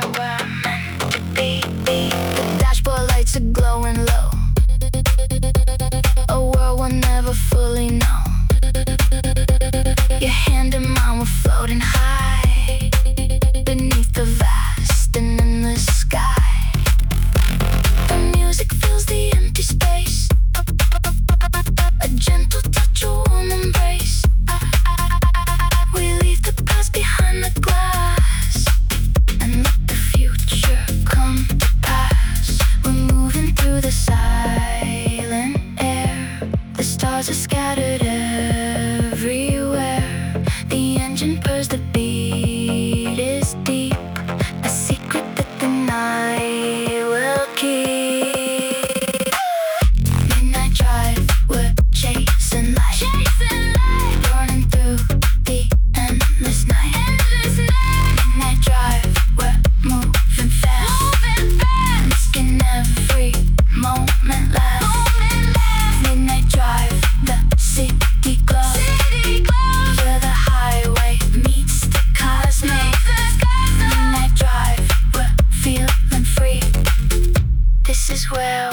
where I'm meant to be. The dashboard lights are glowing low, a world we'll never fully know. Your hand in mine, we're floating high beneath the vast and endless sky. The music fills the empty space, a gentle touch, a warm embrace. We leave the past behind the glass and let the future come to pass. We're moving through the silent air. The stars are scattered everywhere. The engine purrs, the beat is deep, a secret that the night will keep. Midnight drive, we're chasing light, burning through the endless night. Midnight drive, we're moving fast, making every moment last. Midnight drive, the city glows, where the highway meets the cosmos. Midnight drive, we're feeling free. This is where